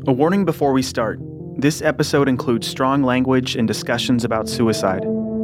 A warning before we start. This episode includes strong language and discussions about suicide.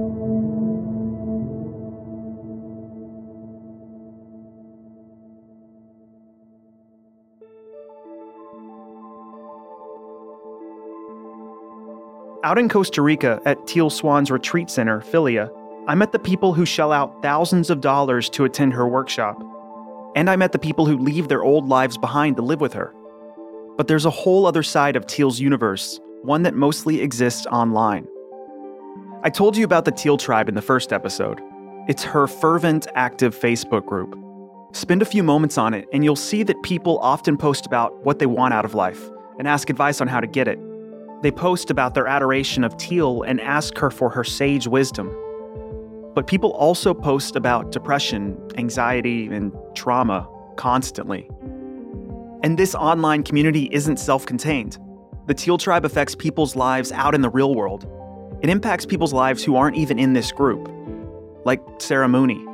Out in Costa Rica at Teal Swan's retreat center, Philia, I met the people who shell out thousands of dollars to attend her workshop. And I met the people who leave their old lives behind to live with her. But there's a whole other side of Teal's universe, one that mostly exists online. I told you about the Teal Tribe in the first episode. It's her fervent, active Facebook group. Spend a few moments on it, and you'll see that people often post about what they want out of life and ask advice on how to get it. They post about their adoration of Teal and ask her for her sage wisdom. But people also post about depression, anxiety, and trauma constantly. And this online community isn't self-contained. The Teal Tribe affects people's lives out in the real world. It impacts people's lives who aren't even in this group, like Sarah Mooney.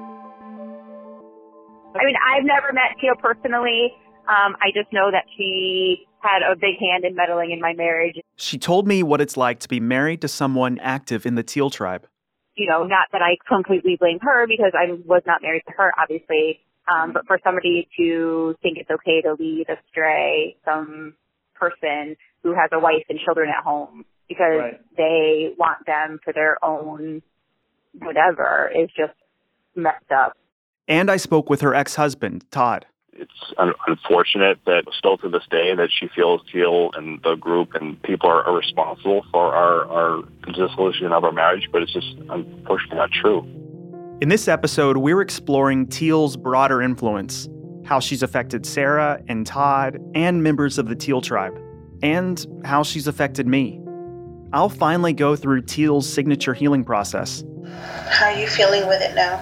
I mean, I've never met Teal personally. I just know that she had a big hand in meddling in my marriage. She told me what it's like to be married to someone active in the Teal Tribe. You know, not that I completely blame her because I was not married to her, obviously, but for somebody to think it's okay to lead astray some person who has a wife and children at home because they want them for their own whatever is just messed up. And I spoke with her ex-husband, Todd. It's unfortunate that still to this day that she feels Teal and the group and people are responsible for our dissolution of our marriage, but it's just unfortunately not true. In this episode, we're exploring Teal's broader influence, how she's affected Sarah and Todd and members of the Teal Tribe, and how she's affected me. I'll finally go through Teal's signature healing process. How are you feeling with it now?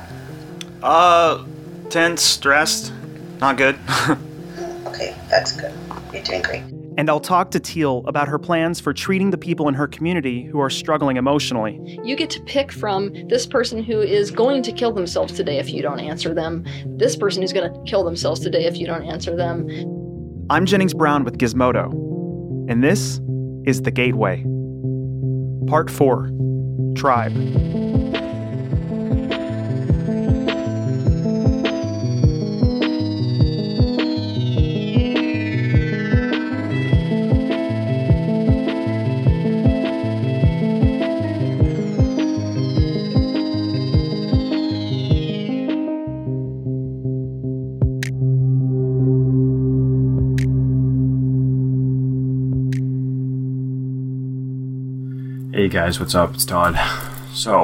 Tense, stressed. Not good. Okay, that's good. You're doing great. And I'll talk to Teal about her plans for treating the people in her community who are struggling emotionally. You get to pick from this person who is going to kill themselves today if you don't answer them, this person who's going to kill themselves today if you don't answer them. I'm Jennings Brown with Gizmodo, and this is The Gateway. Part 4, Tribe. Hey guys, what's up? It's Todd. So,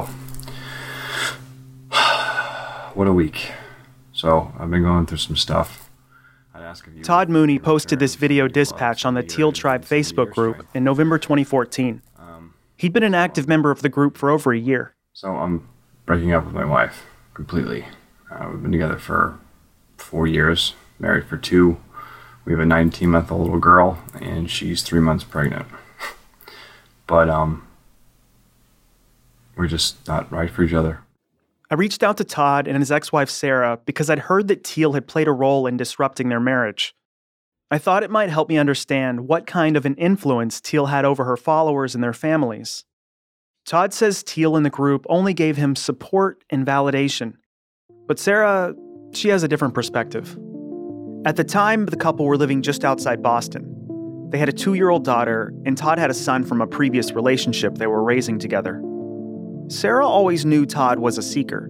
what a week. So, I've been going through some stuff. Todd Mooney posted this video dispatch on the Teal Tribe Facebook group in November 2014. He'd been an active member of the group for over a year. So, I'm breaking up with my wife completely. We've been together for 4 years, married for 2. We have a 19-month-old little girl, and she's 3 months pregnant. But, we're just not right for each other. I reached out to Todd and his ex-wife Sarah because I'd heard that Teal had played a role in disrupting their marriage. I thought it might help me understand what kind of an influence Teal had over her followers and their families. Todd says Teal and the group only gave him support and validation. But Sarah, she has a different perspective. At the time, the couple were living just outside Boston. They had a 2-year-old daughter, and Todd had a son from a previous relationship they were raising together. Sarah always knew Todd was a seeker.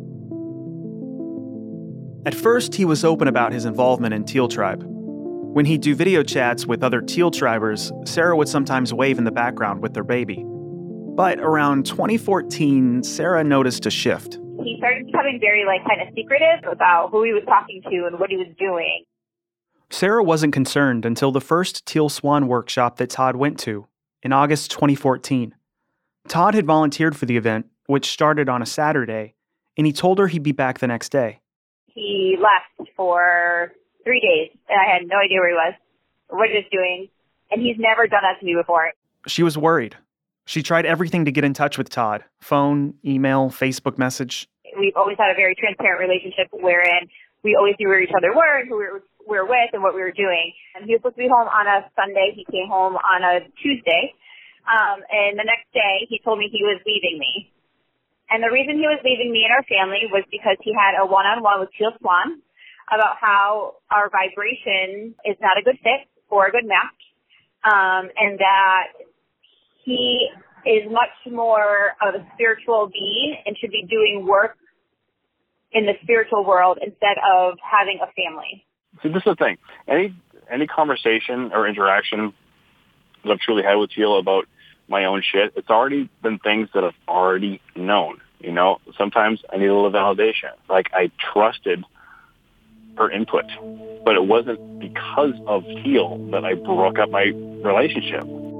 At first, he was open about his involvement in Teal Tribe. When he'd do video chats with other Teal Tribers, Sarah would sometimes wave in the background with their baby. But around 2014, Sarah noticed a shift. He started becoming very, kind of secretive about who he was talking to and what he was doing. Sarah wasn't concerned until the first Teal Swan workshop that Todd went to, in August 2014. Todd had volunteered for the event, which started on a Saturday, and he told her he'd be back the next day. He left for 3 days, and I had no idea where he was, or what he was doing, and he's never done that to me before. She was worried. She tried everything to get in touch with Todd. Phone, email, Facebook message. We've always had a very transparent relationship wherein we always knew where each other were and who we were we were with and what we were doing. And he was supposed to be home on a Sunday. He came home on a Tuesday. And the next day, he told me he was leaving me. And the reason he was leaving me and our family was because he had a one-on-one with Teal Swan about how our vibration is not a good fit or a good match, and that he is much more of a spiritual being and should be doing work in the spiritual world instead of having a family. See, this is the thing. Any conversation or interaction that I've truly had with Teal about my own shit, it's already been things that I've already known. You know, sometimes I need a little validation. Like, I trusted her input, but it wasn't because of Teal that I broke up my relationship.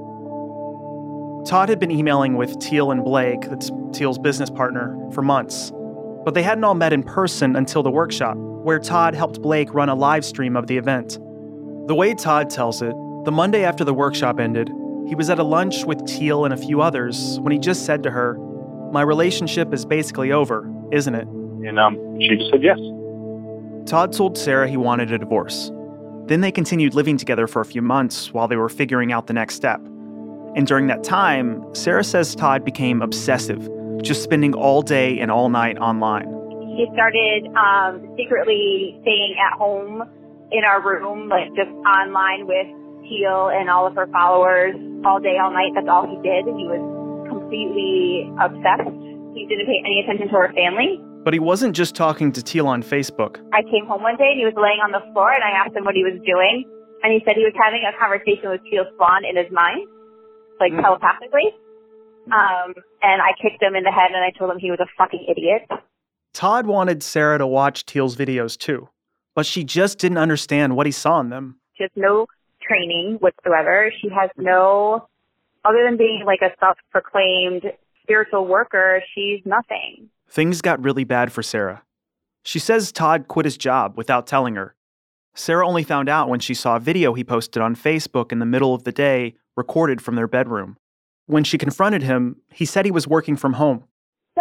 Todd had been emailing with Teal and Blake, that's Teal's business partner, for months. But they hadn't all met in person until the workshop, where Todd helped Blake run a live stream of the event. The way Todd tells it, the Monday after the workshop ended, he was at a lunch with Teal and a few others when he just said to her, "My relationship is basically over, isn't it?" And she just said yes. Todd told Sarah he wanted a divorce. Then they continued living together for a few months while they were figuring out the next step. And during that time, Sarah says Todd became obsessive, just spending all day and all night online. He started secretly staying at home in our room, like just online with Teal and all of her followers all day, all night. That's all he did. He was completely obsessed. He didn't pay any attention to her family. But he wasn't just talking to Teal on Facebook. I came home one day and he was laying on the floor and I asked him what he was doing. And he said he was having a conversation with Teal Swan in his mind, like telepathically. And I kicked him in the head and I told him he was a fucking idiot. Todd wanted Sarah to watch Teal's videos too, but she just didn't understand what he saw in them. She has no training whatsoever. She has no, other than being like a self-proclaimed spiritual worker, she's nothing. Things got really bad for Sarah. She says Todd quit his job without telling her. Sarah only found out when she saw a video he posted on Facebook in the middle of the day, recorded from their bedroom. When she confronted him, he said he was working from home. So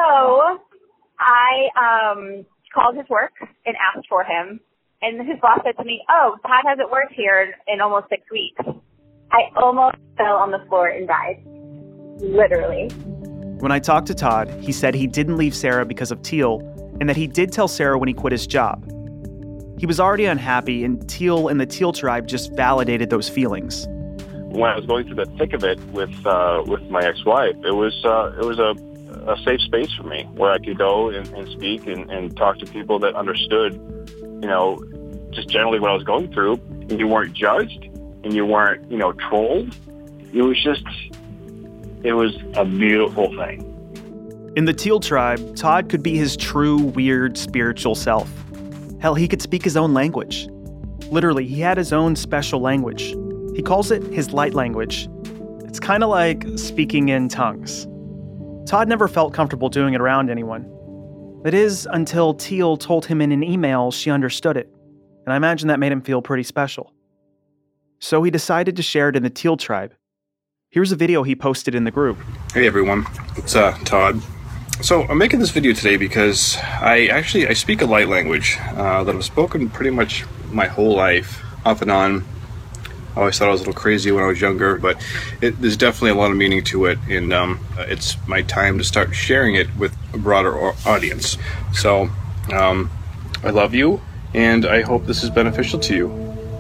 I called his work and asked for him. And his boss said to me, "Oh, Todd hasn't worked here in almost 6 weeks." I almost fell on the floor and died. Literally. When I talked to Todd, he said he didn't leave Sarah because of Teal, and that he did tell Sarah when he quit his job. He was already unhappy, and Teal and the Teal tribe just validated those feelings. When I was going through the thick of it with my ex-wife, it was a safe space for me where I could go and speak and talk to people that understood, you know, just generally what I was going through. And you weren't judged and you weren't, you know, trolled. It was a beautiful thing. In the Teal tribe, Todd could be his true, weird, spiritual self. Hell, he could speak his own language. Literally, he had his own special language. He calls it his light language. It's kind of like speaking in tongues. Todd never felt comfortable doing it around anyone. That is, until Teal told him in an email she understood it, and I imagine that made him feel pretty special. So he decided to share it in the Teal tribe. Here's a video he posted in the group. Hey everyone, it's Todd. So I'm making this video today because I speak a light language that I've spoken pretty much my whole life, off and on. I always thought I was a little crazy when I was younger, but there's definitely a lot of meaning to it, and it's my time to start sharing it with a broader audience. So I love you, and I hope this is beneficial to you.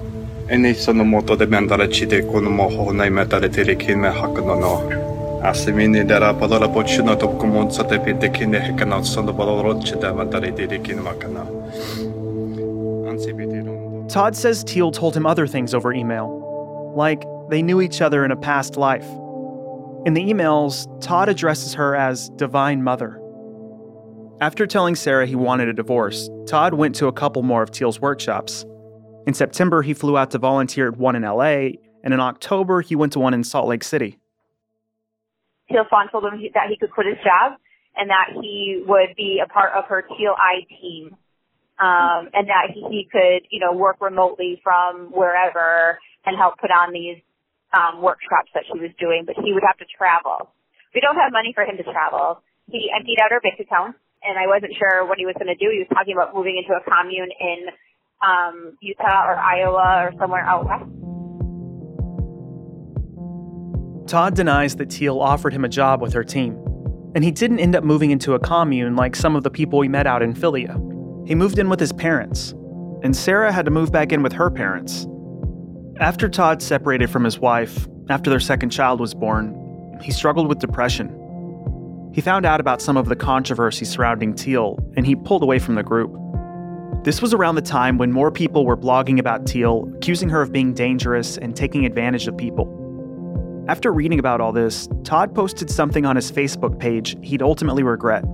Todd says Teal told him other things over email, like they knew each other in a past life. In the emails, Todd addresses her as Divine Mother. After telling Sarah he wanted a divorce, Todd went to a couple more of Teal's workshops. In September, he flew out to volunteer at one in LA, and in October, he went to one in Salt Lake City. Teal Swan told him that he could quit his job and that he would be a part of her Teal Eye team, and that he could, you know, work remotely from wherever and help put on these workshops that she was doing, but he would have to travel. We don't have money for him to travel. He emptied out our bank account, and I wasn't sure what he was going to do. He was talking about moving into a commune in Utah or Iowa or somewhere out west. Todd denies that Teal offered him a job with her team, and he didn't end up moving into a commune like some of the people we met out in Philia. He moved in with his parents, and Sarah had to move back in with her parents. After Todd separated from his wife, after their second child was born, he struggled with depression. He found out about some of the controversy surrounding Teal, and he pulled away from the group. This was around the time when more people were blogging about Teal, accusing her of being dangerous and taking advantage of people. After reading about all this, Todd posted something on his Facebook page he'd ultimately regret.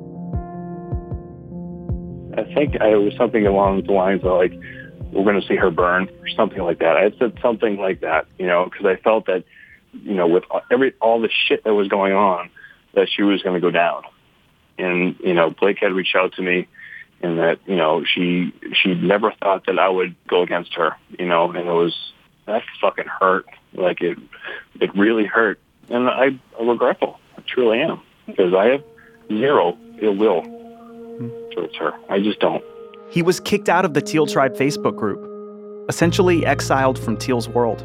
I think it was something along the lines of like, we're going to see her burn or something like that. I had said something like that, because I felt that, with all the shit that was going on, that she was going to go down. And, Blake had reached out to me and that, she never thought that I would go against her, and that fucking hurt. Like it really hurt. And I'm regretful. I truly am, because I have zero ill will towards her. I just don't. He was kicked out of the Teal Tribe Facebook group, essentially exiled from Teal's world.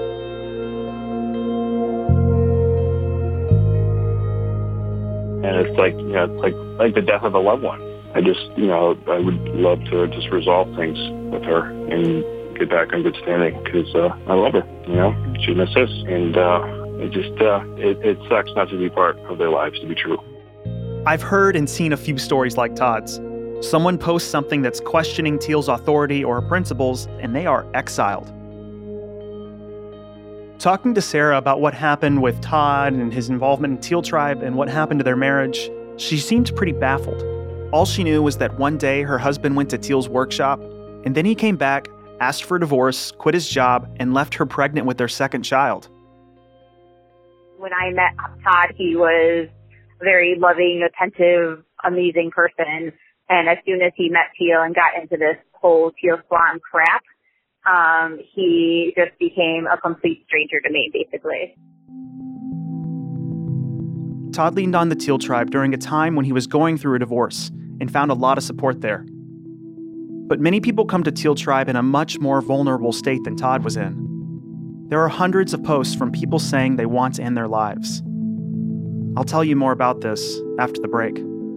And it's like, it's like the death of a loved one. I just, I would love to just resolve things with her and get back on good standing, because I love her, she misses us. And it sucks not to be part of their lives, to be true. I've heard and seen a few stories like Todd's. Someone posts something that's questioning Teal's authority or her principles, and they are exiled. Talking to Sarah about what happened with Todd and his involvement in Teal Tribe and what happened to their marriage, she seemed pretty baffled. All she knew was that one day her husband went to Teal's workshop, and then he came back, asked for a divorce, quit his job, and left her pregnant with their second child. When I met Todd, he was a very loving, attentive, amazing person. And as soon as he met Teal and got into this whole Teal Swan crap, he just became a complete stranger to me, basically. Todd leaned on the Teal Tribe during a time when he was going through a divorce and found a lot of support there. But many people come to Teal Tribe in a much more vulnerable state than Todd was in. There are hundreds of posts from people saying they want to end their lives. I'll tell you more about this after the break.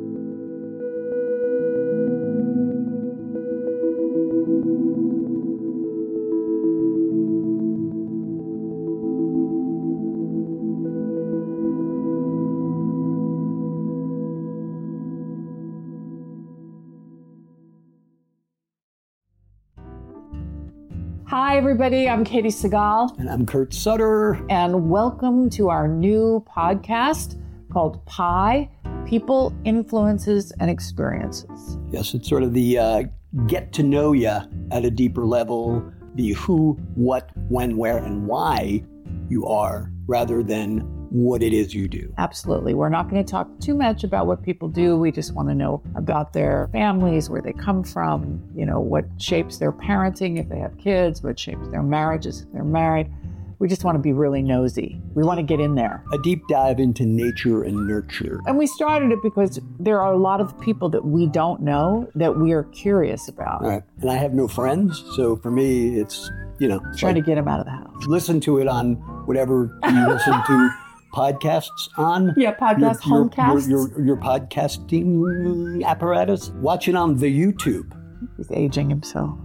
Hi, everybody. I'm Katie Segal. And I'm Kurt Sutter. And welcome to our new podcast called PIE, People, Influences, and Experiences. Yes, it's sort of the get to know you at a deeper level, the who, what, when, where, and why you are, rather than what it is you do. Absolutely. We're not going to talk too much about what people do. We just want to know about their families, where they come from, what shapes their parenting if they have kids, what shapes their marriages if they're married. We just want to be really nosy. We want to get in there. A deep dive into nature and nurture. And we started it because there are a lot of people that we don't know that we are curious about. Right. And I have no friends, so for me, it's, trying to get them out of the house. Listen to it on whatever you listen to podcasts on. Yeah, homecasts. Your podcasting apparatus. Watch it on the YouTube. He's aging himself.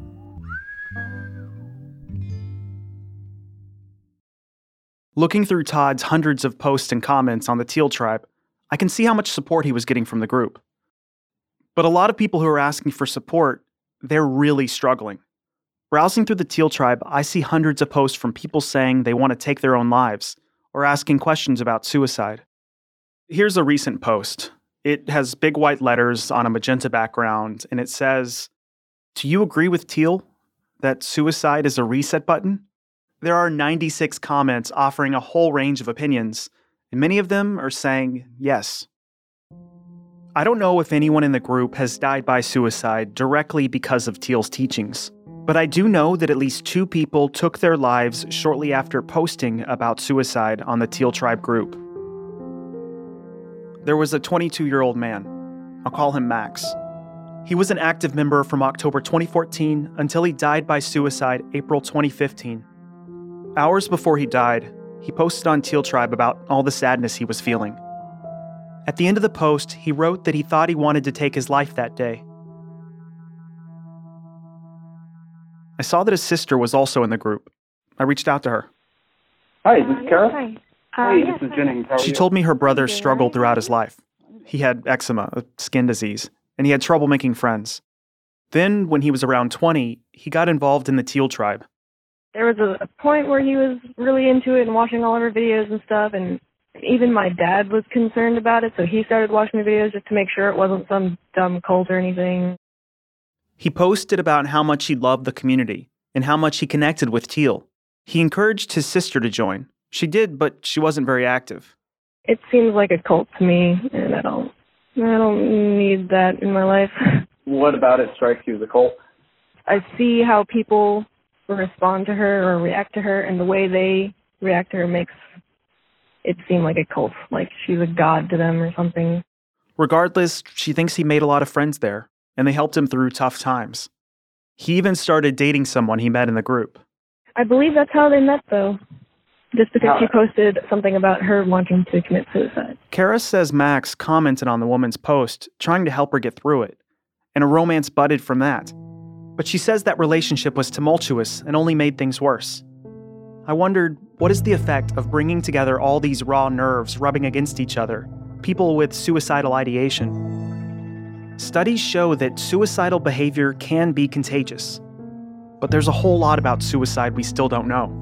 Looking through Todd's hundreds of posts and comments on the Teal Tribe, I can see how much support he was getting from the group. But a lot of people who are asking for support, they're really struggling. Browsing through the Teal Tribe, I see hundreds of posts from people saying they want to take their own lives or asking questions about suicide. Here's a recent post. It has big white letters on a magenta background, and it says, "Do you agree with Teal that suicide is a reset button?" There are 96 comments offering a whole range of opinions, and many of them are saying yes. I don't know if anyone in the group has died by suicide directly because of Teal's teachings, but I do know that at least 2 people took their lives shortly after posting about suicide on the Teal Tribe group. There was a 22-year-old man. I'll call him Max. He was an active member from October 2014 until he died by suicide April 2015. Hours before he died, he posted on Teal Tribe about all the sadness he was feeling. At the end of the post, he wrote that he thought he wanted to take his life that day. I saw that his sister was also in the group. I reached out to her. Hi, this is Kara. Hi. Hey, this is Jennings. How are She you? told me her brother struggled throughout his life. He had eczema, a skin disease, and he had trouble making friends. Then, when he was around 20, he got involved in the Teal Tribe. There was a point where he was really into it and watching all of her videos and stuff, and even my dad was concerned about it, so he started watching the videos just to make sure it wasn't some dumb cult or anything. He posted about how much he loved the community and how much he connected with Teal. He encouraged his sister to join. She did, but she wasn't very active. It seems like a cult to me, and I don't need that in my life. What about it strikes you as a cult? I see how people respond to her or react to her, and the way they react to her makes it seem like a cult, like she's a god to them or something. Regardless, she thinks he made a lot of friends there, and they helped him through tough times. He even started dating someone he met in the group. I believe that's how they met, though. Just because she posted something about her wanting to commit suicide. Kara says Max commented on the woman's post, trying to help her get through it, and a romance budded from that. But she says that relationship was tumultuous and only made things worse. I wondered, what is the effect of bringing together all these raw nerves rubbing against each other, people with suicidal ideation? Studies show that suicidal behavior can be contagious, but there's a whole lot about suicide we still don't know.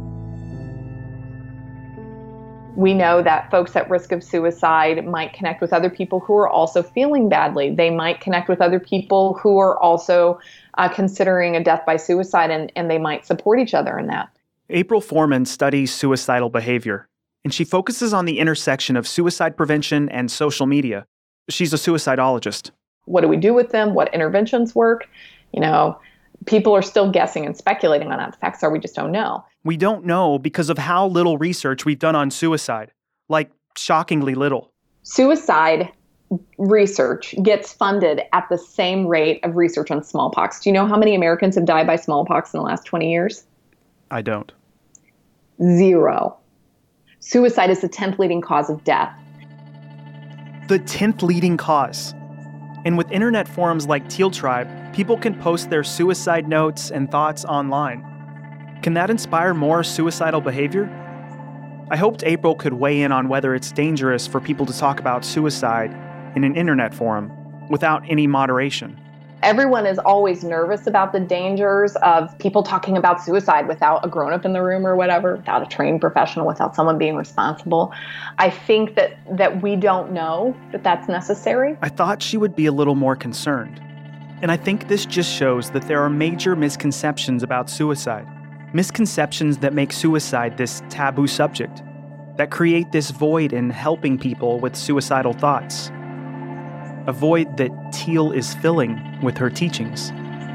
We know that folks at risk of suicide might connect with other people who are also feeling badly. They might connect with other people who are also considering a death by suicide, and they might support each other in that. April Foreman studies suicidal behavior, and she focuses on the intersection of suicide prevention and social media. She's a suicidologist. What do we do with them? What interventions work? You know, people are still guessing and speculating on that. The facts are we just don't know. We don't know because of how little research we've done on suicide. Like, shockingly little. Suicide research gets funded at the same rate of research on smallpox. Do you know how many Americans have died by smallpox in the last 20 years? I don't. 0. Suicide is the 10th leading cause of death. The 10th leading cause. And with internet forums like Teal Tribe, people can post their suicide notes and thoughts online. Can that inspire more suicidal behavior? I hoped April could weigh in on whether it's dangerous for people to talk about suicide in an internet forum without any moderation. Everyone is always nervous about the dangers of people talking about suicide without a grown-up in the room or whatever, without a trained professional, without someone being responsible. I think that we don't know that that's necessary. I thought she would be a little more concerned. And I think this just shows that there are major misconceptions about suicide. Misconceptions that make suicide this taboo subject, that create this void in helping people with suicidal thoughts. A void that Teal is filling with her teachings.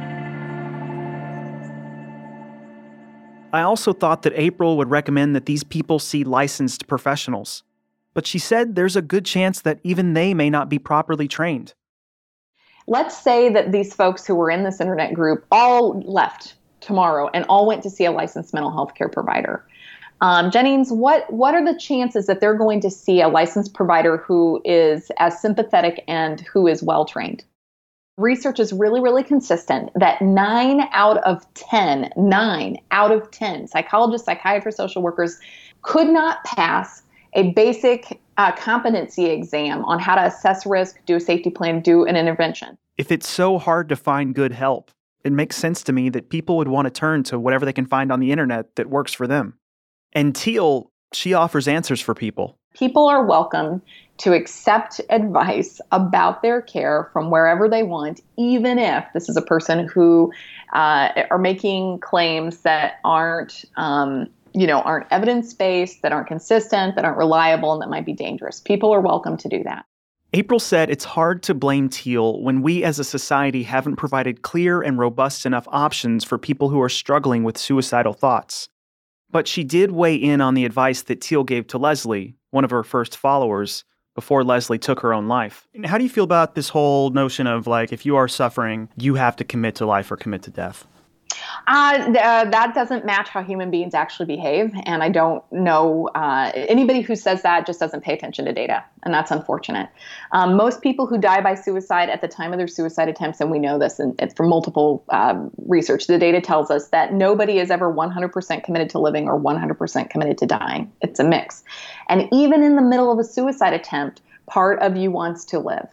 I also thought that April would recommend that these people see licensed professionals, but she said there's a good chance that even they may not be properly trained. Let's say that these folks who were in this internet group all left tomorrow and all went to see a licensed mental health care provider. Jennings, what are the chances that they're going to see a licensed provider who is as sympathetic and who is well-trained? Research is really, really consistent that 9 out of 10 psychologists, psychiatrists, social workers could not pass a basic competency exam on how to assess risk, do a safety plan, do an intervention. If it's so hard to find good help, it makes sense to me that people would want to turn to whatever they can find on the internet that works for them. And Teal, she offers answers for people. People are welcome to accept advice about their care from wherever they want, even if this is a person who are making claims that aren't evidence-based, that aren't consistent, that aren't reliable, and that might be dangerous. People are welcome to do that. April said it's hard to blame Teal when we as a society haven't provided clear and robust enough options for people who are struggling with suicidal thoughts. But she did weigh in on the advice that Teal gave to Leslie, one of her first followers, before Leslie took her own life. And how do you feel about this whole notion of, like, if you are suffering, you have to commit to life or commit to death? That doesn't match how human beings actually behave. And I don't know, anybody who says that just doesn't pay attention to data. And that's unfortunate. Most people who die by suicide at the time of their suicide attempts, and we know this from multiple research, the data tells us that nobody is ever 100% committed to living or 100% committed to dying. It's a mix. And even in the middle of a suicide attempt, part of you wants to live.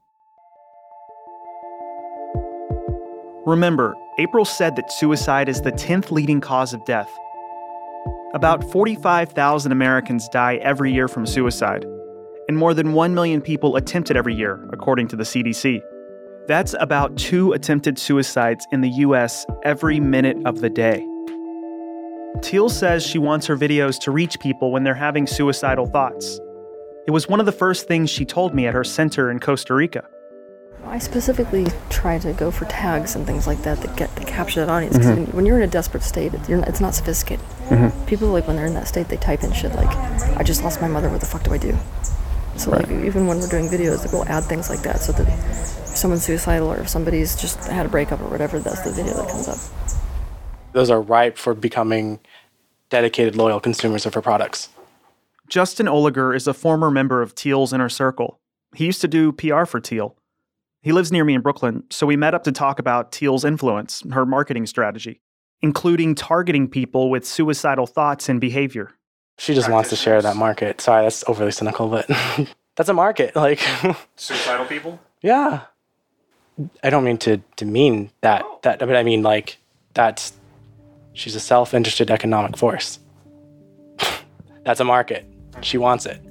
Remember, April said that suicide is the 10th leading cause of death. About 45,000 Americans die every year from suicide, and more than 1 million people attempt it every year, according to the CDC. That's about 2 attempted suicides in the U.S. every minute of the day. Teal says she wants her videos to reach people when they're having suicidal thoughts. It was one of the first things she told me at her center in Costa Rica. I specifically try to go for tags and things like that that capture that audience. Because when you're in a desperate state, it's not sophisticated. People, like, when they're in that state, they type in shit like, I just lost my mother, what the fuck do I do? So like, even when we're doing videos, we'll add things like that so that if someone's suicidal or if somebody's just had a breakup or whatever, that's the video that comes up. Those are ripe for becoming dedicated, loyal consumers of her products. Justin Oliger is a former member of Teal's inner circle. He used to do PR for Teal. He lives near me in Brooklyn, so we met up to talk about Teal's influence, her marketing strategy, including targeting people with suicidal thoughts and behavior. She just wants to share that market. Sorry, that's overly cynical, but that's a market. Like suicidal people? Yeah. I don't mean to mean that. But I mean, like, she's a self-interested economic force. That's a market. She wants it.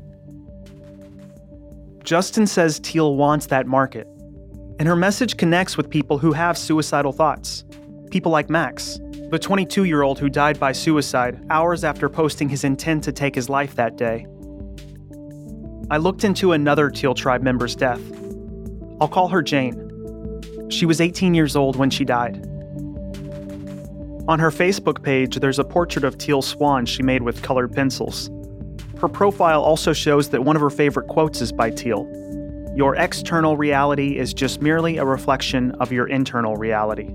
Justin says Teal wants that market, and her message connects with people who have suicidal thoughts. People like Max, the 22-year-old who died by suicide hours after posting his intent to take his life that day. I looked into another Teal Tribe member's death. I'll call her Jane. She was 18 years old when she died. On her Facebook page, there's a portrait of teal swans she made with colored pencils. Her profile also shows that one of her favorite quotes is by Teal. Your external reality is just merely a reflection of your internal reality.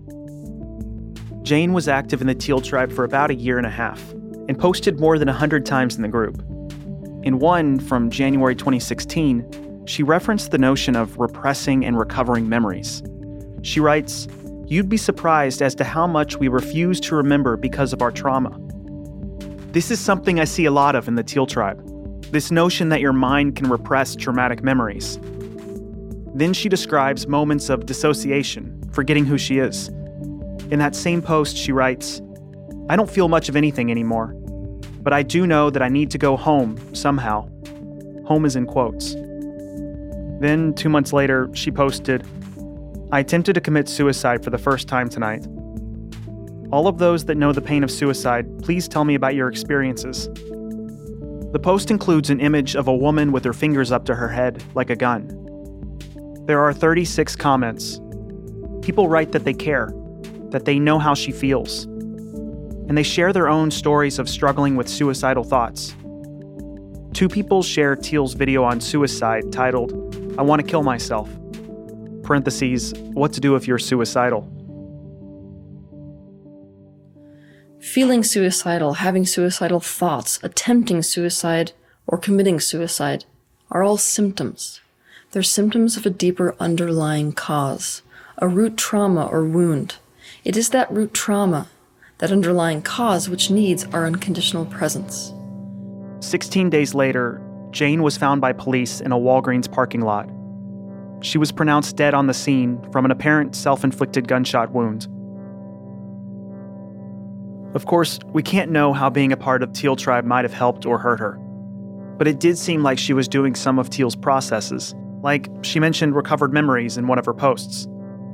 Jane was active in the Teal Tribe for about a year and a half and posted more than 100 times in the group. In one from January 2016, she referenced the notion of repressing and recovering memories. She writes, "You'd be surprised as to how much we refuse to remember because of our trauma." This is something I see a lot of in the Teal Tribe, this notion that your mind can repress traumatic memories. Then she describes moments of dissociation, forgetting who she is. In that same post, she writes, "I don't feel much of anything anymore, but I do know that I need to go home somehow." Home is in quotes. Then, 2 months later, she posted, "I attempted to commit suicide for the first time tonight. All of those that know the pain of suicide, please tell me about your experiences." The post includes an image of a woman with her fingers up to her head, like a gun. There are 36 comments. People write that they care, that they know how she feels, and they share their own stories of struggling with suicidal thoughts. 2 people share Teal's video on suicide titled, "I want to kill myself." Parentheses, what to do if you're suicidal. Feeling suicidal, having suicidal thoughts, attempting suicide, or committing suicide are all symptoms. They're symptoms of a deeper underlying cause, a root trauma or wound. It is that root trauma, that underlying cause, which needs our unconditional presence. 16 days later, Jane was found by police in a Walgreens parking lot. She was pronounced dead on the scene from an apparent self-inflicted gunshot wound. Of course, we can't know how being a part of Teal Tribe might have helped or hurt her. But it did seem like she was doing some of Teal's processes, like she mentioned recovered memories in one of her posts.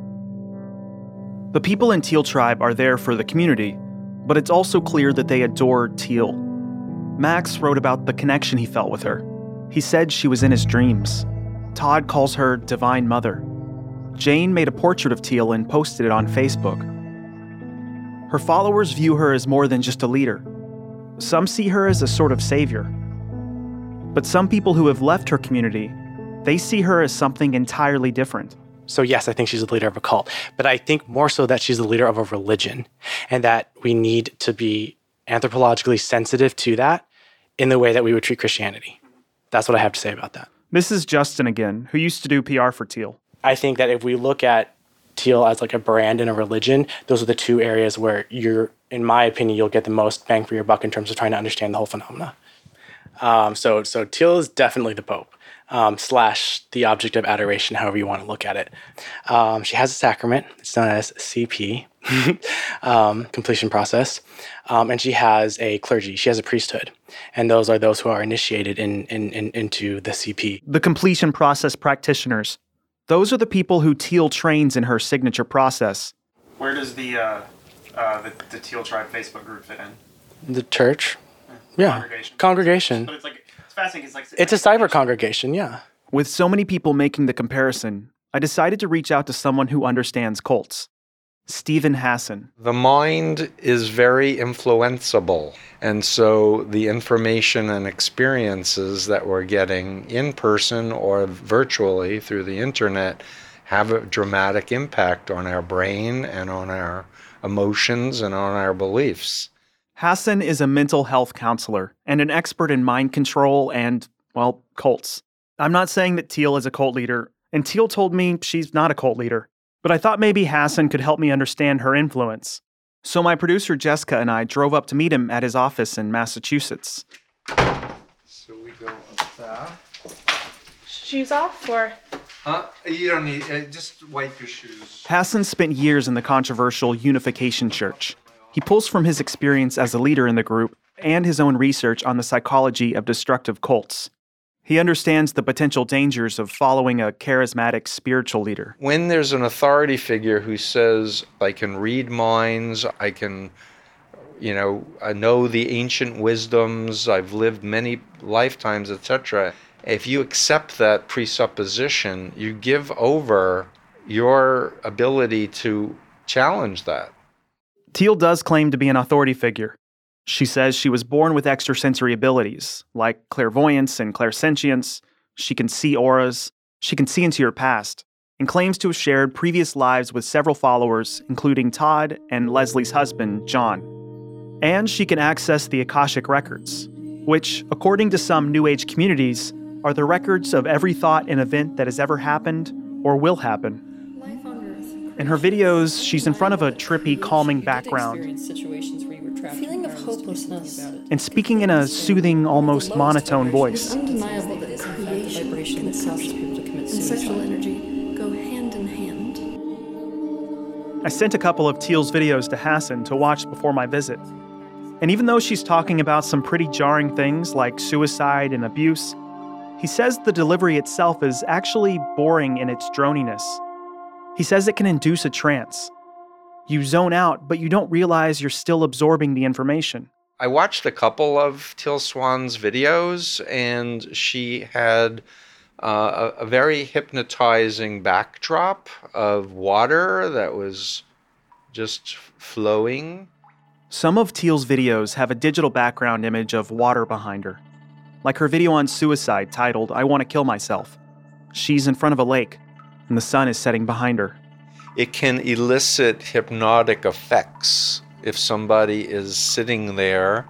The people in Teal Tribe are there for the community, but it's also clear that they adore Teal. Max wrote about the connection he felt with her. He said she was in his dreams. Todd calls her Divine Mother. Jane made a portrait of Teal and posted it on Facebook. Her followers view her as more than just a leader. Some see her as a sort of savior. But some people who have left her community, they see her as something entirely different. So yes, I think she's the leader of a cult, but I think more so that she's the leader of a religion, and that we need to be anthropologically sensitive to that in the way that we would treat Christianity. That's what I have to say about that. This is Justin again, who used to do PR for Teal. I think that if we look at Teal as like a brand and a religion, those are the two areas where in my opinion, you'll get the most bang for your buck in terms of trying to understand the whole phenomena. So Teal is definitely the Pope. / the object of adoration, however you want to look at it. She has a sacrament. It's known as CP, completion process. And she has a clergy. She has a priesthood. And those are those who are initiated into the CP. The completion process practitioners. Those are the people who Teal trains in her signature process. Where does the Teal Tribe Facebook group fit in? The church. Yeah. Congregation. But it's fascinating. It's a cyber congregation, yeah. With so many people making the comparison, I decided to reach out to someone who understands cults. Steven Hassan. The mind is very influenceable, and so the information and experiences that we're getting in person or virtually through the internet have a dramatic impact on our brain and on our emotions and on our beliefs. Hassan is a mental health counselor and an expert in mind control and, well, cults. I'm not saying that Teal is a cult leader, and Teal told me she's not a cult leader, but I thought maybe Hassan could help me understand her influence. So my producer Jessica and I drove up to meet him at his office in Massachusetts. So we go up there. Shoes off, or? You don't need, just wipe your shoes. Hassan spent years in the controversial Unification Church. He pulls from his experience as a leader in the group and his own research on the psychology of destructive cults. He understands the potential dangers of following a charismatic spiritual leader. When there's an authority figure who says, I can read minds, I can, I know the ancient wisdoms, I've lived many lifetimes, etc. If you accept that presupposition, you give over your ability to challenge that. Teal does claim to be an authority figure. She says she was born with extrasensory abilities, like clairvoyance and clairsentience. She can see auras. She can see into your past, and claims to have shared previous lives with several followers, including Todd and Leslie's husband, John. And she can access the Akashic Records, which, according to some New Age communities, are the records of every thought and event that has ever happened or will happen. In her videos, she's in front of a trippy, calming background, feeling of hopelessness, and speaking in a soothing, almost monotone voice. It's undeniable that creation, vibration that causes people to commit suicide, and sexual energy go hand in hand. I sent a couple of Teal's videos to Hassan to watch before my visit. And even though she's talking about some pretty jarring things like suicide and abuse, he says the delivery itself is actually boring in its droniness. He says it can induce a trance. You zone out, but you don't realize you're still absorbing the information. I watched a couple of Teal Swan's videos, and she had a very hypnotizing backdrop of water that was just flowing. Some of Teal's videos have a digital background image of water behind her, like her video on suicide titled, I Want to Kill Myself. She's in front of a lake, and the sun is setting behind her. It can elicit hypnotic effects if somebody is sitting there,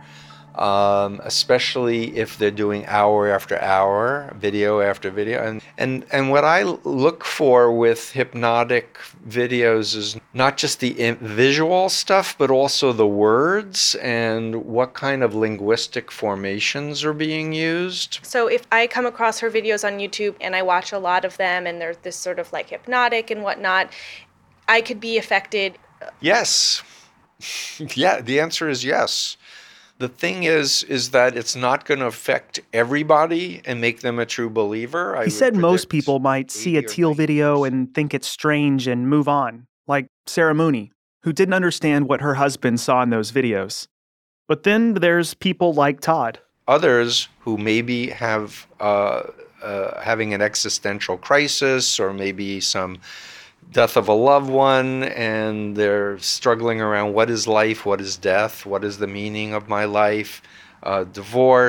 especially if they're doing hour after hour, video after video. And what I look for with hypnotic videos is not just the visual stuff, but also the words and what kind of linguistic formations are being used. So if I come across her videos on YouTube and I watch a lot of them and they're this sort of like hypnotic and whatnot, I could be affected. Yes. Yeah, the answer is yes. The thing is that it's not going to affect everybody and make them a true believer. He said most people might see a Teal video and think it's strange and move on, like Sarah Mooney, who didn't understand what her husband saw in those videos. But then there's people like Todd. Others who maybe have having an existential crisis or maybe some death of a loved one, and they're struggling around what is life, what is death, what is the meaning of my life, divorce,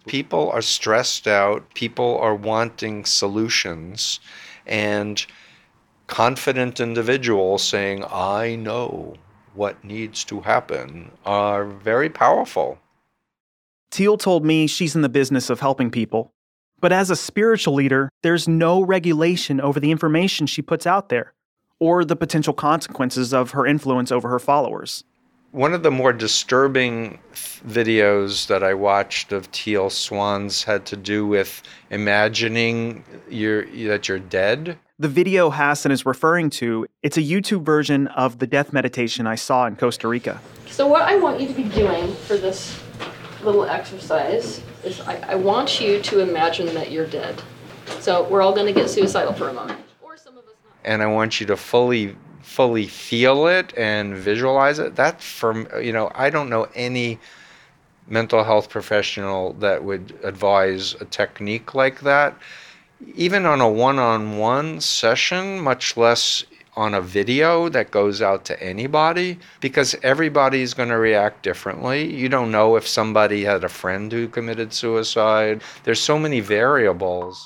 People are stressed out. People are wanting solutions. And confident individuals saying, I know what needs to happen, are very powerful. Teal told me she's in the business of helping people. But as a spiritual leader, there's no regulation over the information she puts out there, or the potential consequences of her influence over her followers. One of the more disturbing videos that I watched of Teal Swan's had to do with imagining that you're dead. The video Hassan is referring to, it's a YouTube version of the death meditation I saw in Costa Rica. So what I want you to be doing for this little exercise is I want you to imagine that you're dead. So we're all going to get suicidal for a moment. And I want you to fully feel it and visualize it. That's I don't know any mental health professional that would advise a technique like that, even on a one-on-one session, much less on a video that goes out to anybody, because everybody's going to react differently. You don't know if somebody had a friend who committed suicide. There's so many variables.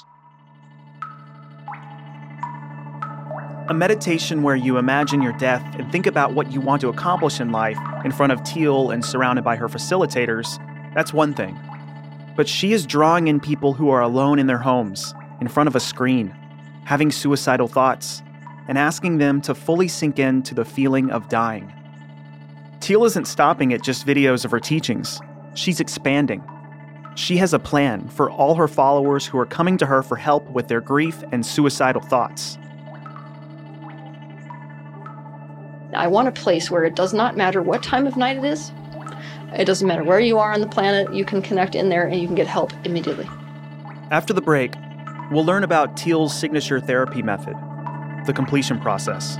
A meditation where you imagine your death and think about what you want to accomplish in life in front of Teal and surrounded by her facilitators, that's one thing. But she is drawing in people who are alone in their homes, in front of a screen, having suicidal thoughts, and asking them to fully sink into the feeling of dying. Teal isn't stopping at just videos of her teachings. She's expanding. She has a plan for all her followers who are coming to her for help with their grief and suicidal thoughts. I want a place where it does not matter what time of night it is. It doesn't matter where you are on the planet. You can connect in there and you can get help immediately. After the break, we'll learn about Teal's signature therapy method, the completion process.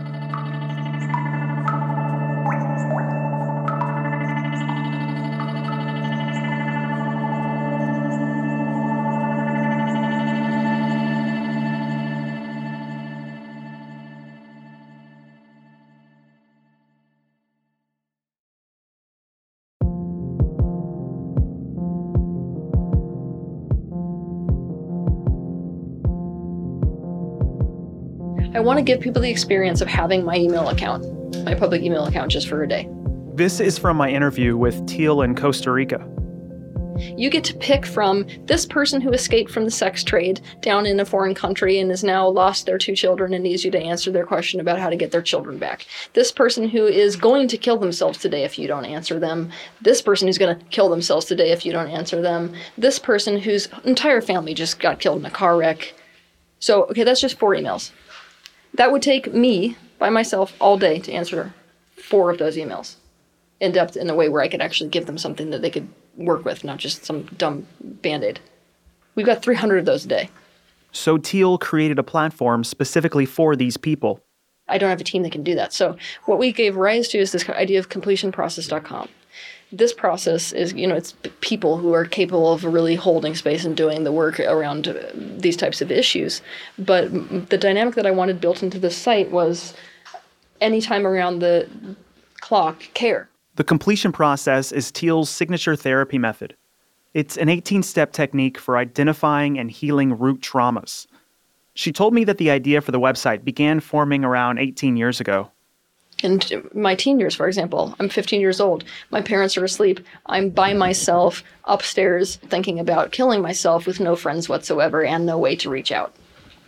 I want to give people the experience of having my email account, my public email account, just for a day. This is from my interview with Teal in Costa Rica. You get to pick from this person who escaped from the sex trade down in a foreign country and has now lost their 2 children and needs you to answer their question about how to get their children back. This person who is going to kill themselves today if you don't answer them. This person who's going to kill themselves today if you don't answer them. This person whose entire family just got killed in a car wreck. So, okay, that's just 4 emails. That would take me, by myself, all day to answer 4 of those emails in depth in a way where I could actually give them something that they could work with, not just some dumb Band-Aid. We've got 300 of those a day. So Teal created a platform specifically for these people. I don't have a team that can do that. So what we gave rise to is this idea of completionprocess.com. This process is, it's people who are capable of really holding space and doing the work around these types of issues. But the dynamic that I wanted built into the site was anytime around the clock care. The completion process is Teal's signature therapy method. It's an 18-step technique for identifying and healing root traumas. She told me that the idea for the website began forming around 18 years ago. In my teen years, for example, I'm 15 years old. My parents are asleep. I'm by myself upstairs thinking about killing myself with no friends whatsoever and no way to reach out.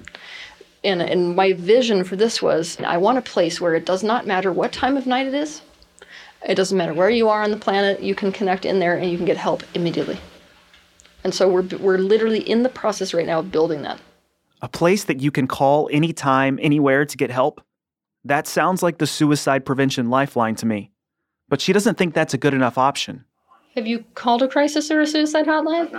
And my vision for this was, I want a place where it does not matter what time of night it is. It doesn't matter where you are on the planet. You can connect in there and you can get help immediately. And so we're literally in the process right now of building that. A place that you can call anytime, anywhere to get help? That sounds like the suicide prevention lifeline to me. But she doesn't think that's a good enough option. Have you called a crisis or a suicide hotline?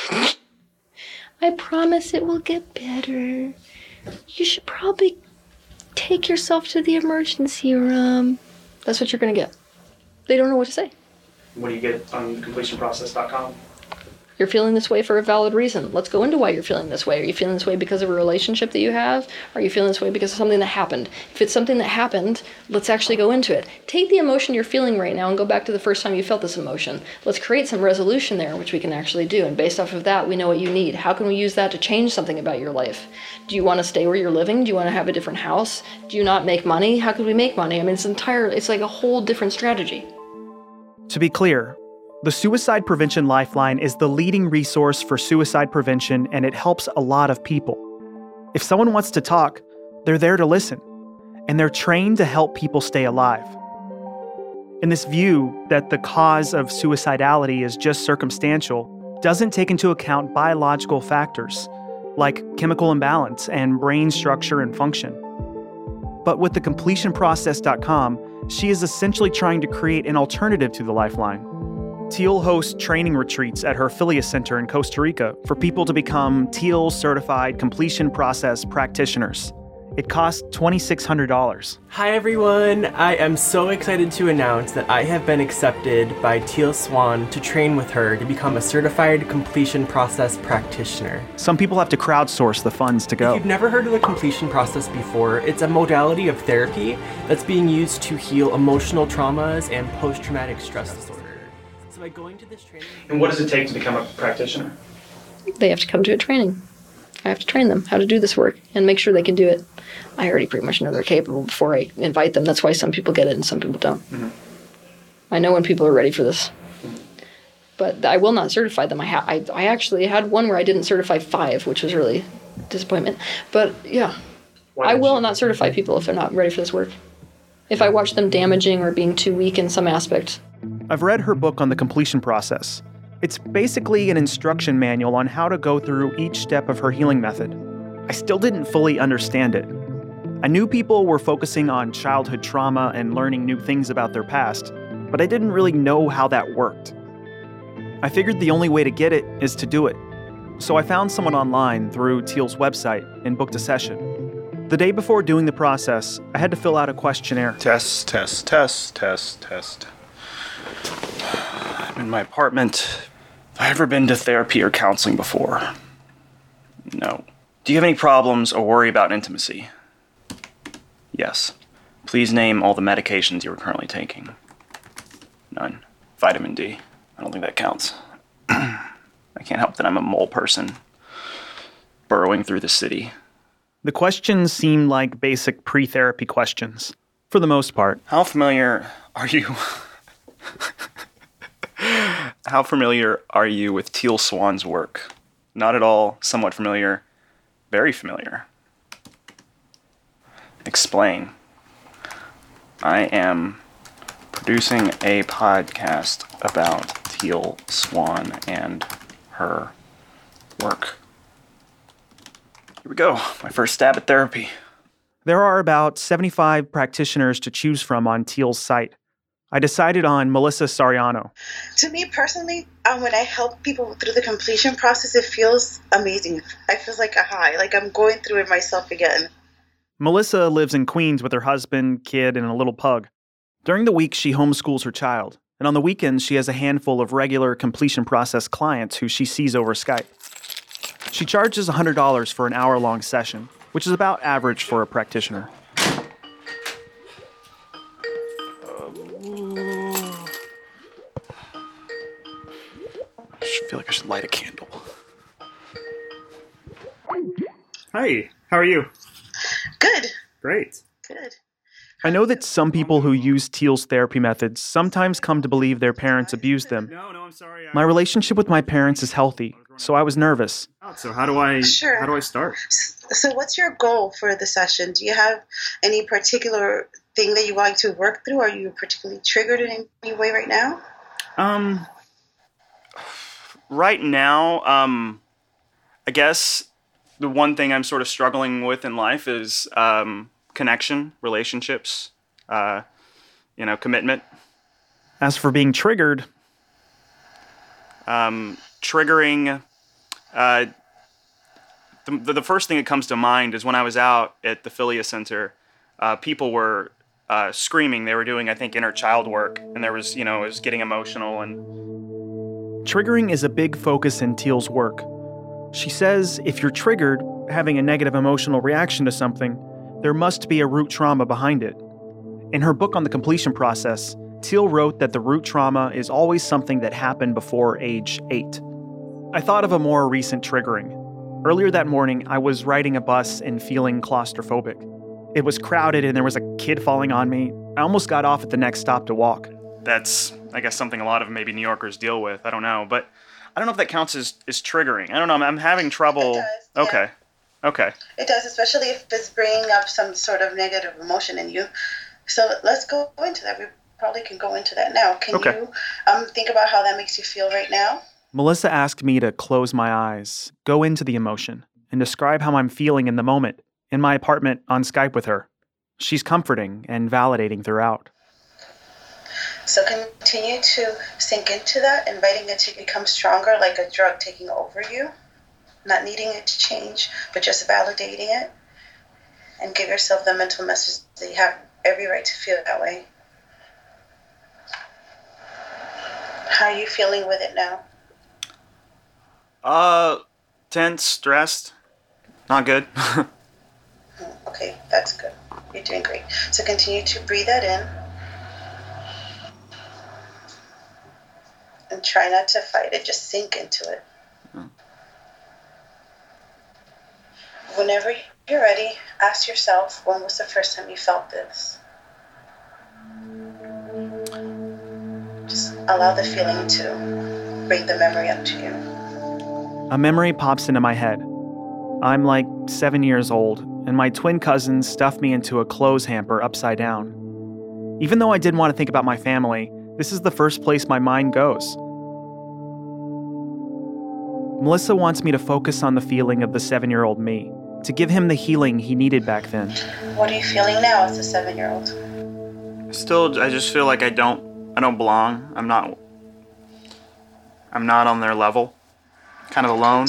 I promise it will get better. You should probably take yourself to the emergency room. That's what you're going to get. They don't know what to say. What do you get on completionprocess.com? You're feeling this way for a valid reason. Let's go into why you're feeling this way. Are you feeling this way because of a relationship that you have? Are you feeling this way because of something that happened? If it's something that happened, let's actually go into it. Take the emotion you're feeling right now and go back to the first time you felt this emotion. Let's create some resolution there, which we can actually do. And based off of that, we know what you need. How can we use that to change something about your life? Do you want to stay where you're living? Do you want to have a different house? Do you not make money? How could we make money? I mean, it's like a whole different strategy. To be clear, the Suicide Prevention Lifeline is the leading resource for suicide prevention, and it helps a lot of people. If someone wants to talk, they're there to listen, and they're trained to help people stay alive. And this view that the cause of suicidality is just circumstantial doesn't take into account biological factors like chemical imbalance and brain structure and function. But with thecompletionprocess.com, she is essentially trying to create an alternative to the Lifeline. Teal hosts training retreats at her Philia Center in Costa Rica for people to become Teal certified completion process practitioners. It costs $2,600. Hi everyone, I am so excited to announce that I have been accepted by Teal Swan to train with her to become a certified completion process practitioner. Some people have to crowdsource the funds to go. If you've never heard of the completion process before, it's a modality of therapy that's being used to heal emotional traumas and post-traumatic stress disorder. So by going to this training... And what does it take to become a practitioner? They have to come to a training. I have to train them how to do this work and make sure they can do it. I already pretty much know they're capable before I invite them. That's why some people get it and some people don't. Mm-hmm. I know when people are ready for this. But I will not certify them. I actually had one where I didn't certify 5, which was really a disappointment. But yeah, I will not certify people if they're not ready for this work. If I watch them damaging or being too weak in some aspect. I've read her book on the completion process. It's basically an instruction manual on how to go through each step of her healing method. I still didn't fully understand it. I knew people were focusing on childhood trauma and learning new things about their past, but I didn't really know how that worked. I figured the only way to get it is to do it. So I found someone online through Teal's website and booked a session. The day before doing the process, I had to fill out a questionnaire. Test. I'm in my apartment. Have I ever been to therapy or counseling before? No. Do you have any problems or worry about intimacy? Yes. Please name all the medications you are currently taking. None. Vitamin D. I don't think that counts. I can't help that I'm a mole person, burrowing through the city. The questions seemed like basic pre-therapy questions, for the most part. How familiar are you... How familiar are you with Teal Swan's work? Not at all, somewhat familiar, very familiar. Explain. I am producing a podcast about Teal Swan and her work. Here we go, my first stab at therapy. There are about 75 practitioners to choose from on Teal's site. I decided on Melissa Sariano. To me personally, when I help people through the completion process, it feels amazing. I feel like a high, like I'm going through it myself again. Melissa lives in Queens with her husband, kid, and a little pug. During the week, she homeschools her child, and on the weekends, she has a handful of regular completion process clients who she sees over Skype. She charges $100 for an hour-long session, which is about average for a practitioner. I feel like I should light a candle. Hi, how are you? Good. Great. Good. I know that some people who use Teal's therapy methods sometimes come to believe their parents abused them. No, I'm sorry. My relationship with my parents is healthy, so I was nervous. So how do I start? So what's your goal for the session? Do you have any particular thing that you like to work through? Are you particularly triggered in any way right now? Right now, I guess the one thing I'm sort of struggling with in life is connection, relationships, commitment. As for being triggered, the first thing that comes to mind is when I was out at the Philia Center, people were screaming. They were doing, I think, inner child work, and there was, it was getting emotional. And Triggering is a big focus in Teal's work. She says if you're triggered, having a negative emotional reaction to something, there must be a root trauma behind it. In her book on the completion process, Teal wrote that the root trauma is always something that happened before age 8. I thought of a more recent triggering. Earlier that morning, I was riding a bus and feeling claustrophobic. It was crowded and there was a kid falling on me. I almost got off at the next stop to walk. That's, I guess, something a lot of maybe New Yorkers deal with. I don't know. But I don't know if that counts as triggering. I don't know. I'm having trouble. It does, yeah. Okay. It does, especially if it's bringing up some sort of negative emotion in you. So let's go into that. We probably can go into that now. Can you think about how that makes you feel right now? Melissa asked me to close my eyes, go into the emotion, and describe how I'm feeling in the moment, in my apartment on Skype with her. She's comforting and validating throughout. So continue to sink into that, inviting it to become stronger, like a drug taking over you, not needing it to change, but just validating it, and give yourself the mental message that you have every right to feel that way. How are you feeling with it now? Tense, stressed, not good. Okay, that's good. You're doing great. So continue to breathe that in. And try not to fight it, just sink into it. Whenever you're ready, ask yourself, when was the first time you felt this? Just allow the feeling to bring the memory up to you. A memory pops into my head. I'm like 7 years old, and my twin cousins stuffed me into a clothes hamper upside down. Even though I didn't want to think about my family, this is the first place my mind goes. Melissa wants me to focus on the feeling of the 7-year-old me, to give him the healing he needed back then. What are you feeling now as a 7-year-old? I just feel like I don't belong. I'm not on their level. Kind of alone.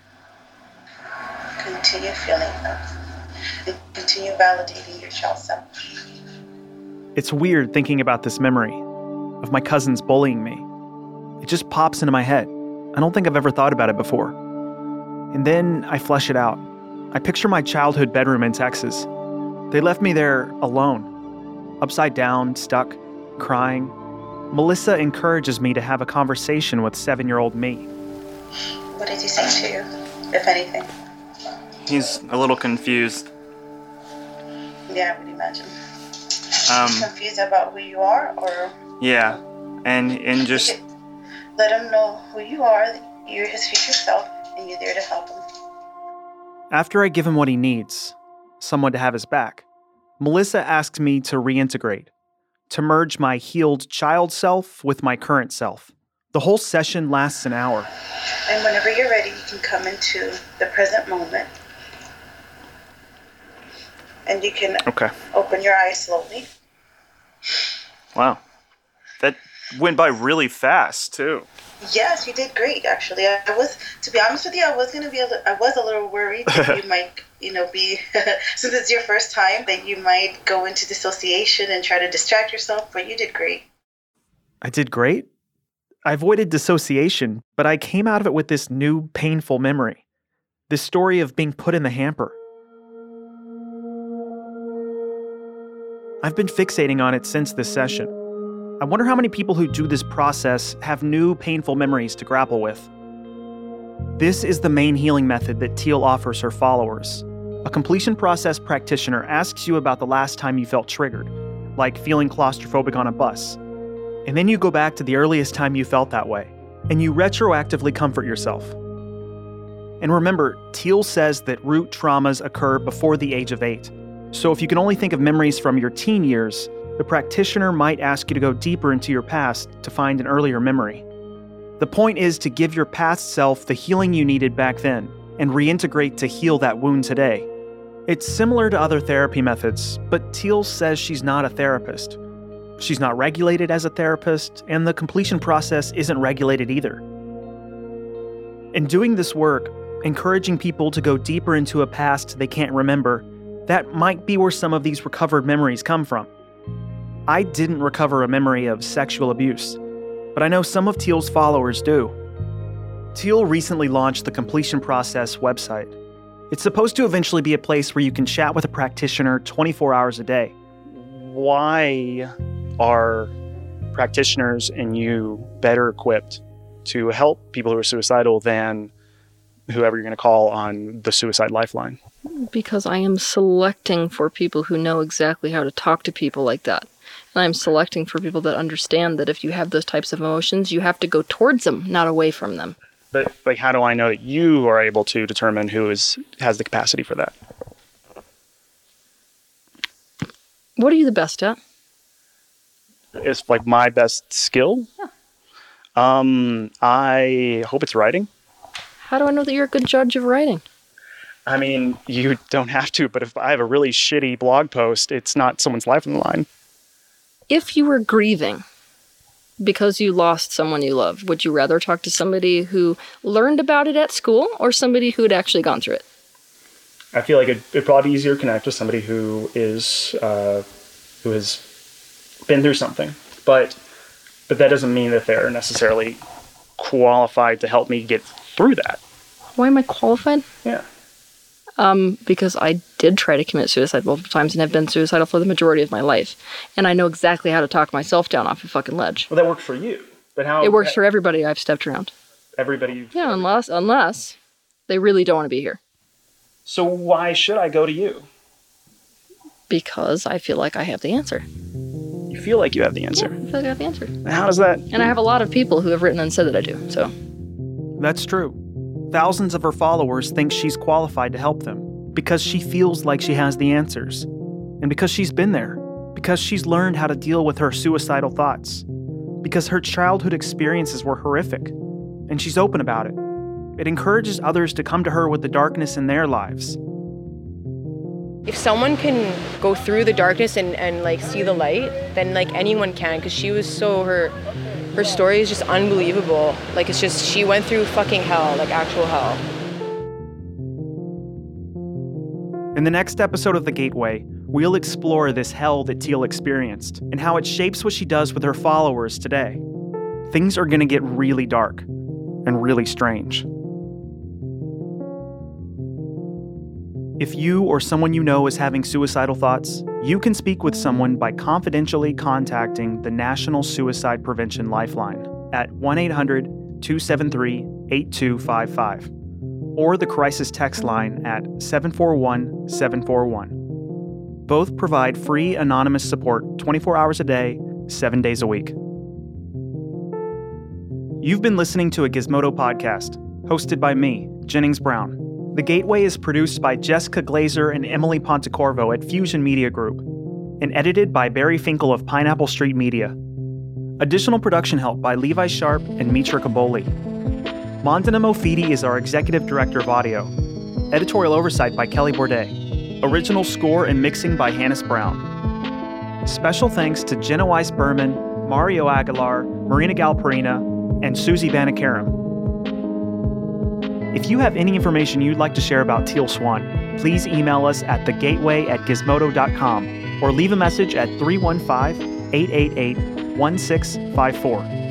Continue feeling that. And continue validating your child self. It's weird thinking about this memory of my cousins bullying me. It just pops into my head. I don't think I've ever thought about it before. And then I flesh it out. I picture my childhood bedroom in Texas. They left me there alone, upside down, stuck, crying. Melissa encourages me to have a conversation with 7-year-old me. What did he say to you, if anything? He's a little confused. Yeah, I would imagine. Confused about who you are, or? Yeah, and just... Let him know who you are, that you're his future self, and you're there to help him. After I give him what he needs, someone to have his back, Melissa asks me to reintegrate, to merge my healed child self with my current self. The whole session lasts an hour. And whenever you're ready, you can come into the present moment. And you can open your eyes slowly. Wow. That went by really fast, too. Yes, you did great, actually. To be honest with you, I was a little worried that you might, be, since it's your first time, that you might go into dissociation and try to distract yourself, but you did great. I did great? I avoided dissociation, but I came out of it with this new painful memory. This story of being put in the hamper. I've been fixating on it since this session. I wonder how many people who do this process have new painful memories to grapple with. This is the main healing method that Teal offers her followers. A completion process practitioner asks you about the last time you felt triggered, like feeling claustrophobic on a bus. And then you go back to the earliest time you felt that way, and you retroactively comfort yourself. And remember, Teal says that root traumas occur before the age of 8. So if you can only think of memories from your teen years, the practitioner might ask you to go deeper into your past to find an earlier memory. The point is to give your past self the healing you needed back then, and reintegrate to heal that wound today. It's similar to other therapy methods, but Teal says she's not a therapist. She's not regulated as a therapist, and the completion process isn't regulated either. In doing this work, encouraging people to go deeper into a past they can't remember, that might be where some of these recovered memories come from. I didn't recover a memory of sexual abuse, but I know some of Teal's followers do. Teal recently launched the Completion Process website. It's supposed to eventually be a place where you can chat with a practitioner 24 hours a day. Why are practitioners and you better equipped to help people who are suicidal than whoever you're going to call on the Suicide Lifeline? Because I am selecting for people who know exactly how to talk to people like that. And I'm selecting for people that understand that if you have those types of emotions, you have to go towards them, not away from them. But like, how do I know that you are able to determine who has the capacity for that? What are you the best at? It's like my best skill. Yeah. I hope it's writing. How do I know that you're a good judge of writing? I mean, you don't have to, but if I have a really shitty blog post, it's not someone's life on the line. If you were grieving because you lost someone you love, would you rather talk to somebody who learned about it at school or somebody who had actually gone through it? I feel like it'd probably be easier to connect with somebody who has been through something, but that doesn't mean that they're necessarily qualified to help me get through that. Why am I qualified? Yeah. Because I did try to commit suicide multiple times and have been suicidal for the majority of my life. And I know exactly how to talk myself down off a fucking ledge. Well, that worked for you. But how? It works for everybody I've stepped around. Everybody? Yeah, unless they really don't want to be here. So why should I go to you? Because I feel like I have the answer. You feel like you have the answer? Yeah, I feel like I have the answer. How does that? And I have a lot of people who have written and said that I do, so. That's true. Thousands of her followers think she's qualified to help them because she feels like she has the answers. And because she's been there. Because she's learned how to deal with her suicidal thoughts. Because her childhood experiences were horrific. And she's open about it. It encourages others to come to her with the darkness in their lives. If someone can go through the darkness and like see the light, then like anyone can, because she was so, her story is just unbelievable. Like, it's just, she went through fucking hell, like actual hell. In the next episode of The Gateway, we'll explore this hell that Teal experienced and how it shapes what she does with her followers today. Things are going to get really dark and really strange. If you or someone you know is having suicidal thoughts, you can speak with someone by confidentially contacting the National Suicide Prevention Lifeline at 1-800-273-8255 or the crisis text line at 741-741. Both provide free anonymous support 24 hours a day, 7 days a week. You've been listening to a Gizmodo podcast, hosted by me, Jennings Brown. The Gateway is produced by Jessica Glazer and Emily Pontecorvo at Fusion Media Group and edited by Barry Finkel of Pineapple Street Media. Additional production help by Levi Sharp and Mitra Kaboli. Mandana Mofidi is our executive director of audio. Editorial oversight by Kelly Bourdet. Original score and mixing by Hannes Brown. Special thanks to Jenna Weiss Berman, Mario Aguilar, Marina Galperina, and Susie Banakaram. If you have any information you'd like to share about Teal Swan, please email us at thegateway@gizmodo.com or leave a message at 315-888-1654.